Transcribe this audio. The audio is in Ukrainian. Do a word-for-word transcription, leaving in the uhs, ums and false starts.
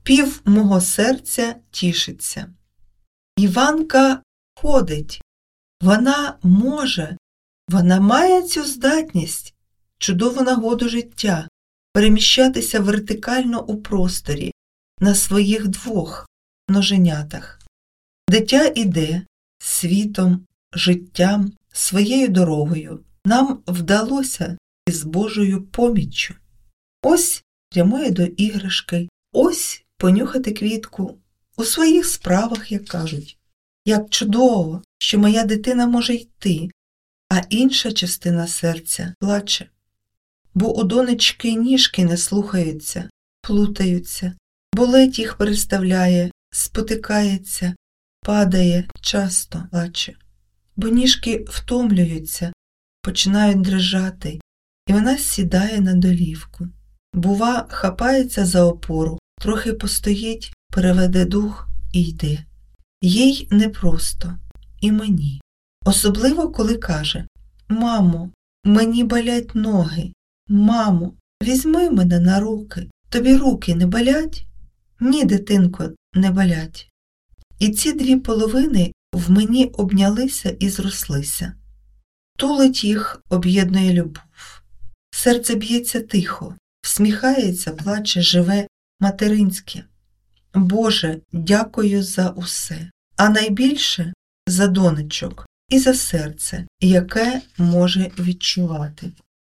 пів мого серця тішиться. Іванка ходить, вона може, вона має цю здатність, чудову нагоду життя, переміщатися вертикально у просторі на своїх двох ноженятах. Дитя іде світом, життям, своєю дорогою. Нам вдалося із Божою поміччю. Ось прямує до іграшки, ось понюхати квітку. У своїх справах, як кажуть. Як чудово, що моя дитина може йти, а інша частина серця плаче. Бо у донечки ніжки не слухаються, плутаються, болить їх переставляє, спотикається, падає, часто плаче. Бо ніжки втомлюються, починають дрижати, і вона сідає на долівку. Бува, хапається за опору, трохи постоїть, переведе дух і йде. Їй непросто, і мені. Особливо, коли каже: «Мамо, мені болять ноги. Мамо, візьми мене на руки. Тобі руки не болять?» «Ні, дитинко, не болять». І ці дві половини в мені обнялися і зрослися. Тулить їх об'єднує любов. Серце б'ється тихо, всміхається, плаче, живе материнське. Боже, дякую за усе, а найбільше за донечок і за серце, яке може відчувати.